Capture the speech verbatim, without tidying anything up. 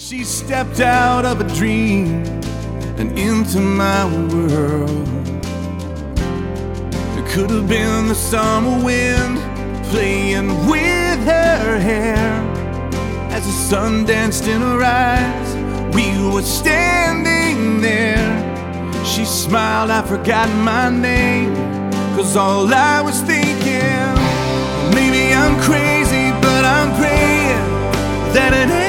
She stepped out of a dream and into my world. It could have been the summer wind playing with her hair. As the sun danced in her eyes, we were standing there. She smiled, I forgot my name, 'cause all I was thinking, maybe I'm crazy, but I'm praying that it ain't